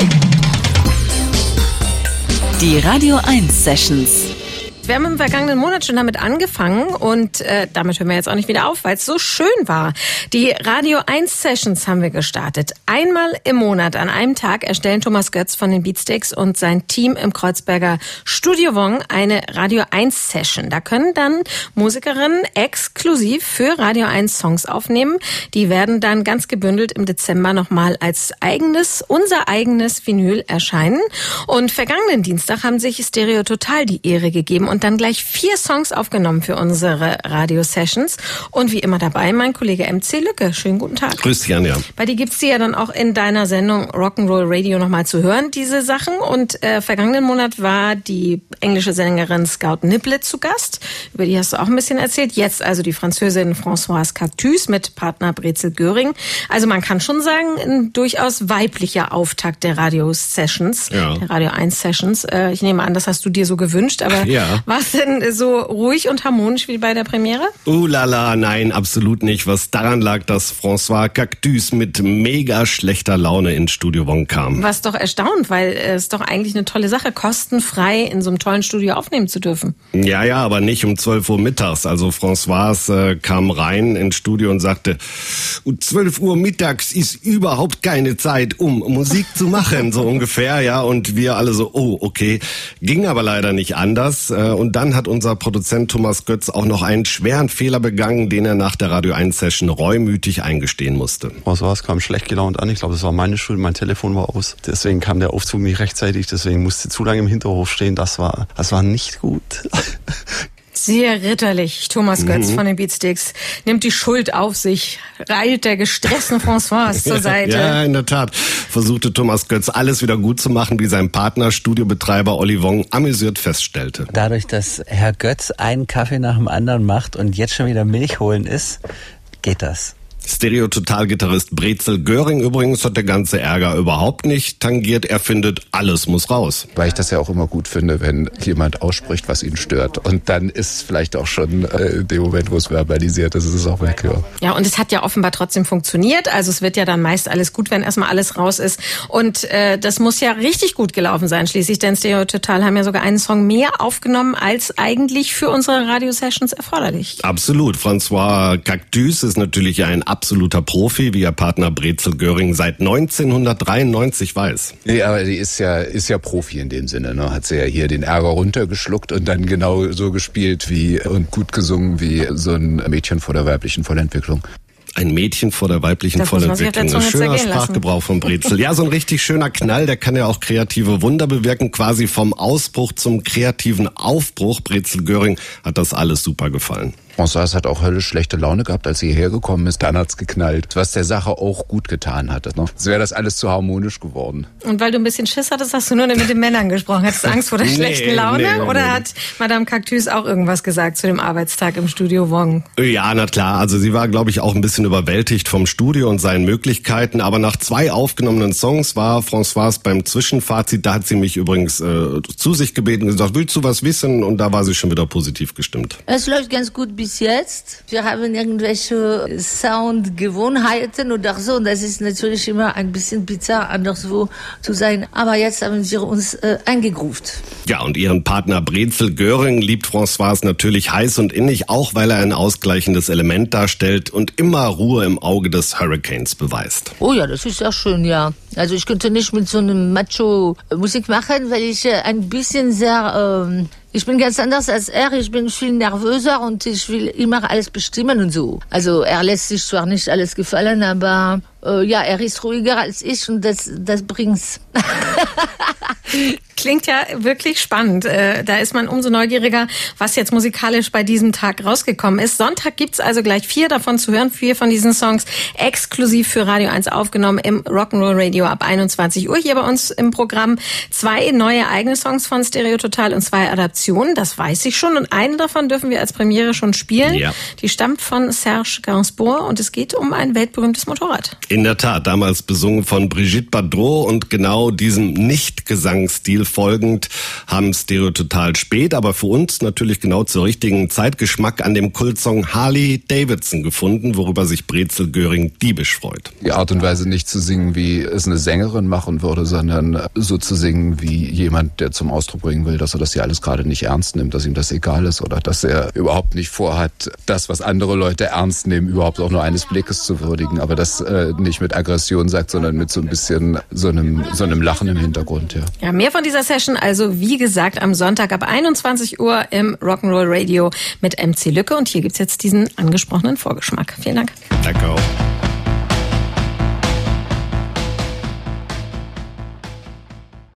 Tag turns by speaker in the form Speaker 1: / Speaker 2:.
Speaker 1: Die Radio 1 Sessions.
Speaker 2: Wir haben im vergangenen Monat schon damit angefangen und damit hören wir jetzt auch nicht wieder auf, weil es so schön war. Die Radio 1 Sessions haben wir gestartet. Einmal im Monat an einem Tag erstellen Thomas Götz von den Beatsteaks und sein Team im Kreuzberger Studio Wong eine Radio 1 Session. Da können dann Musikerinnen exklusiv für Radio 1 Songs aufnehmen. Die werden dann ganz gebündelt im Dezember nochmal als unser eigenes Vinyl erscheinen. Und vergangenen Dienstag haben sich Stereo Total die Ehre gegeben und dann gleich 4 Songs aufgenommen für unsere Radio-Sessions. Und wie immer dabei mein Kollege MC Lücke. Schönen guten Tag.
Speaker 3: Grüß dich, Anja.
Speaker 2: Bei dir gibt's die ja dann auch in deiner Sendung Rock'n'Roll Radio nochmal zu hören, diese Sachen. Und vergangenen Monat war die englische Sängerin Scout Niblett zu Gast. Über die hast du auch ein bisschen erzählt. Jetzt also die Französin Françoise Cactus mit Partner Brezel Göring. Also man kann schon sagen, ein durchaus weiblicher Auftakt der Radio-Sessions, der Radio 1 Sessions. Ich nehme an, das hast du dir so gewünscht, aber war es denn so ruhig und harmonisch wie bei der Premiere?
Speaker 3: Lala, nein, absolut nicht. Was daran lag, dass Françoise Cactus mit mega schlechter Laune ins Studio Wong kam.
Speaker 2: Was doch erstaunt, weil es doch eigentlich eine tolle Sache, kostenfrei in so einem tollen Studio aufnehmen zu dürfen.
Speaker 3: Ja, aber nicht um 12 Uhr mittags. Also Françoise kam rein ins Studio und sagte, 12 Uhr mittags ist überhaupt keine Zeit, um Musik zu machen, so ungefähr, ja. Und wir alle so, okay. Ging aber leider nicht anders. Und dann hat unser Produzent Thomas Götz auch noch einen schweren Fehler begangen, den er nach der Radio 1 Session reumütig eingestehen musste.
Speaker 4: Françoise kam schlecht gelaunt an. Ich glaube, das war meine Schuld. Mein Telefon war aus. Deswegen kam der Aufzug nicht rechtzeitig. Deswegen musste zu lange im Hinterhof stehen. Das war nicht gut.
Speaker 2: Sehr ritterlich. Thomas Götz von den Beatsteaks nimmt die Schuld auf sich, reilt der gestressten Françoise zur Seite.
Speaker 3: Ja, in der Tat. Versuchte Thomas Götz alles wieder gut zu machen, wie sein Partner, Studiobetreiber Olli Wong, amüsiert feststellte.
Speaker 5: Dadurch, dass Herr Götz einen Kaffee nach dem anderen macht und jetzt schon wieder Milch holen ist, geht das.
Speaker 3: Stereo-Total-Gitarrist Brezel Göring übrigens hat der ganze Ärger überhaupt nicht tangiert. Er findet, alles muss raus.
Speaker 6: Weil ich das ja auch immer gut finde, wenn jemand ausspricht, was ihn stört. Und dann ist vielleicht auch schon in dem Moment, wo es verbalisiert ist, ist es auch weg.
Speaker 2: Ja, und es hat ja offenbar trotzdem funktioniert. Also es wird ja dann meist alles gut, wenn erstmal alles raus ist. Und das muss ja richtig gut gelaufen sein schließlich, denn Stereo Total haben ja sogar einen Song mehr aufgenommen, als eigentlich für unsere Radio-Sessions erforderlich.
Speaker 3: Absolut. Françoise Cactus ist natürlich ein absoluter Profi, wie ihr Partner Brezel Göring seit 1993 weiß.
Speaker 6: Nee, aber die ist ja Profi in dem Sinne, ne? Hat sie ja hier den Ärger runtergeschluckt und dann genau so gespielt und gut gesungen wie so ein Mädchen vor der weiblichen Vollentwicklung.
Speaker 3: Ein Mädchen vor der weiblichen Vollentwicklung. Ein schöner Sprachgebrauch von Brezel. Ja, so ein richtig schöner Knall, der kann ja auch kreative Wunder bewirken, quasi vom Ausbruch zum kreativen Aufbruch. Brezel Göring hat das alles super gefallen.
Speaker 6: Françoise hat auch höllisch schlechte Laune gehabt, als sie hierher gekommen ist. Dann hat's geknallt, was der Sache auch gut getan hat. So wäre das alles zu harmonisch geworden.
Speaker 2: Und weil du ein bisschen Schiss hattest, hast du nur mit den Männern gesprochen. Hattest du Angst vor der schlechten Laune? Oder hat Madame Cactus auch irgendwas gesagt zu dem Arbeitstag im Studio Wong?
Speaker 3: Ja, na klar. Also sie war, glaube ich, auch ein bisschen überwältigt vom Studio und seinen Möglichkeiten. Aber nach 2 aufgenommenen Songs war Françoise beim Zwischenfazit. Da hat sie mich übrigens zu sich gebeten und gesagt, willst du was wissen? Und da war sie schon wieder positiv gestimmt.
Speaker 7: Es läuft ganz gut bis jetzt. Wir haben irgendwelche Soundgewohnheiten oder so. Und das ist natürlich immer ein bisschen bizarr, anderswo zu sein. Aber jetzt haben wir uns eingegruft.
Speaker 3: Ja, und ihren Partner Brezel Göring liebt Françoise natürlich heiß und innig, auch weil er ein ausgleichendes Element darstellt und immer Ruhe im Auge des Hurricanes beweist.
Speaker 7: Oh ja, das ist ja schön, ja. Also ich könnte nicht mit so einem Macho Musik machen, weil ich ein bisschen sehr... Ich bin ganz anders als er, ich bin viel nervöser und ich will immer alles bestimmen und so. Also er lässt sich zwar nicht alles gefallen, aber er ist ruhiger als ich und das bringt's.
Speaker 2: Klingt ja wirklich spannend. Da ist man umso neugieriger, was jetzt musikalisch bei diesem Tag rausgekommen ist. Sonntag gibt's also gleich 4 davon zu hören, 4 von diesen Songs exklusiv für Radio 1 aufgenommen im Rock'n'Roll Radio ab 21 Uhr hier bei uns im Programm. 2 neue eigene Songs von Stereo Total und 2 Adaptionen, das weiß ich schon. Und eine davon dürfen wir als Premiere schon spielen. Ja. Die stammt von Serge Gainsbourg und es geht um ein weltberühmtes Motorrad.
Speaker 3: In der Tat, damals besungen von Brigitte Bardot und genau diesem Nicht-Gesangsstil folgend haben Stereo Total spät, aber für uns natürlich genau zur richtigen Zeit Geschmack an dem Kultsong Harley Davidson gefunden, worüber sich Brezel Göring diebisch freut.
Speaker 6: Die Art und Weise nicht zu singen, wie es eine Sängerin machen würde, sondern so zu singen wie jemand, der zum Ausdruck bringen will, dass er das hier alles gerade nicht ernst nimmt, dass ihm das egal ist oder dass er überhaupt nicht vorhat, das, was andere Leute ernst nehmen, überhaupt auch nur eines Blickes zu würdigen, aber das nicht mit Aggression sagt, sondern mit so ein bisschen so einem Lachen im Hintergrund.
Speaker 2: Ja, mehr von dieser Session also wie gesagt am Sonntag ab 21 Uhr im Rock'n'Roll Radio mit MC Lücke und hier gibt's jetzt diesen angesprochenen Vorgeschmack. Vielen Dank.
Speaker 3: Danke auch.